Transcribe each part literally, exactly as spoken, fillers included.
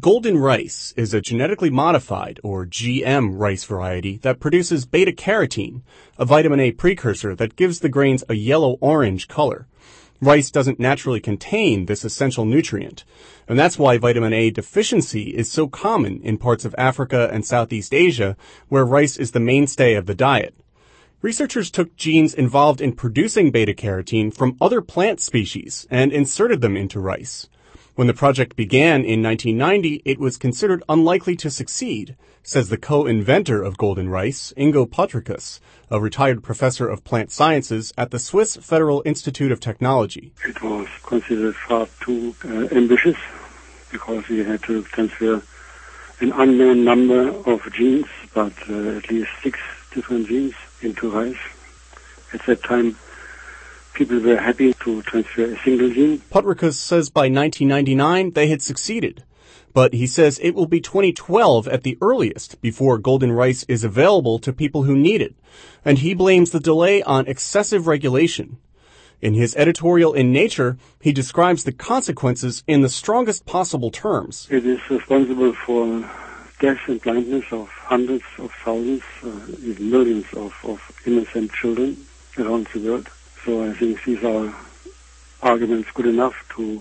Golden rice is a genetically modified, or G M, rice variety that produces beta-carotene, a vitamin A precursor that gives the grains a yellow-orange color. Rice doesn't naturally contain this essential nutrient, and that's why vitamin A deficiency is so common in parts of Africa and Southeast Asia, where rice is the mainstay of the diet. Researchers took genes involved in producing beta-carotene from other plant species and inserted them into rice. When the project began in nineteen ninety, it was considered unlikely to succeed, says the co-inventor of golden rice, Ingo Patrikus, a retired professor of plant sciences at the Swiss Federal Institute of Technology. It was considered far too uh, ambitious because we had to transfer an unknown number of genes, but uh, at least six different genes into rice. At that time, people were happy to transfer a single gene. Patrikus says by nineteen ninety-nine they had succeeded, but he says it will be twenty twelve at the earliest before golden rice is available to people who need it, and he blames the delay on excessive regulation. In his editorial in Nature, he describes the consequences in the strongest possible terms. It is responsible for death and blindness of hundreds of thousands, uh, even millions of, of innocent children around the world. So I think these are arguments good enough to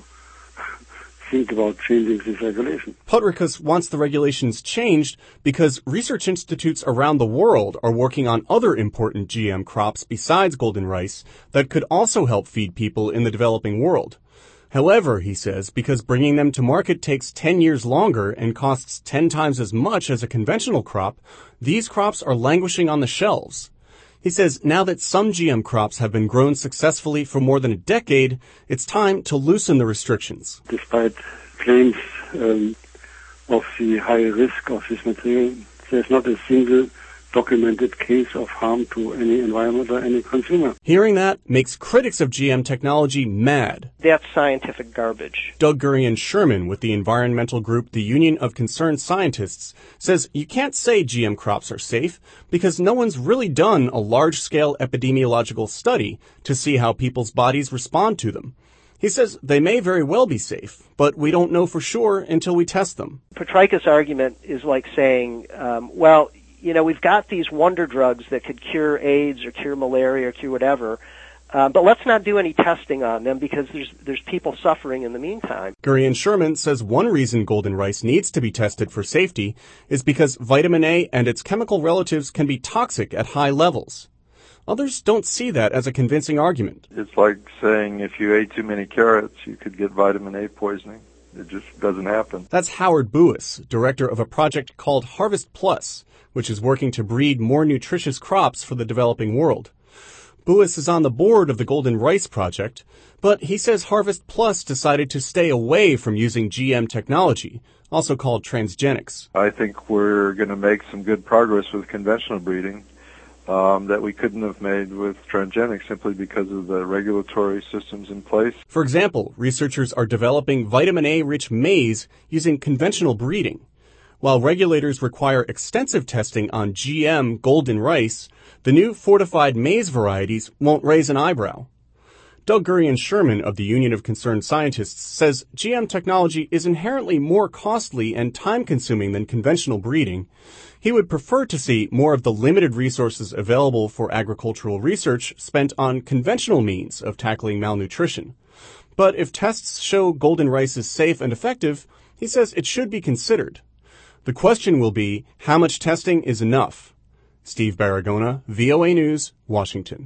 think about changing this regulation. Patrikus wants the regulations changed because research institutes around the world are working on other important G M crops besides golden rice that could also help feed people in the developing world. However, he says, because bringing them to market takes ten years longer and costs ten times as much as a conventional crop, these crops are languishing on the shelves. He says now that some G M crops have been grown successfully for more than a decade, it's time to loosen the restrictions. Despite claims um, of the high risk of this material, there's not a single documented case of harm to any environment or any consumer. Hearing that makes critics of G M technology mad. That's scientific garbage. Doug Gurian-Sherman with the environmental group the Union of Concerned Scientists says you can't say G M crops are safe because no one's really done a large-scale epidemiological study to see how people's bodies respond to them. He says they may very well be safe, but we don't know for sure until we test them. Patrikus' argument is like saying, um, well, you know, we've got these wonder drugs that could cure AIDS or cure malaria or cure whatever, uh, but let's not do any testing on them because there's there's people suffering in the meantime. Gurian-Sherman says one reason golden rice needs to be tested for safety is because vitamin A and its chemical relatives can be toxic at high levels. Others don't see that as a convincing argument. It's like saying if you ate too many carrots, you could get vitamin A poisoning. It just doesn't happen. That's Howard Buis, director of a project called Harvest Plus, which is working to breed more nutritious crops for the developing world. Buis is on the board of the Golden Rice Project, but he says Harvest Plus decided to stay away from using G M technology, also called transgenics. I think we're going to make some good progress with conventional breeding um, that we couldn't have made with transgenics simply because of the regulatory systems in place. For example, researchers are developing vitamin A-rich maize using conventional breeding. While regulators require extensive testing on G M golden rice, the new fortified maize varieties won't raise an eyebrow. Doug Gurian-Sherman of the Union of Concerned Scientists says G M technology is inherently more costly and time-consuming than conventional breeding. He would prefer to see more of the limited resources available for agricultural research spent on conventional means of tackling malnutrition. But if tests show golden rice is safe and effective, he says it should be considered. The question will be, how much testing is enough? Steve Baragona, V O A News, Washington.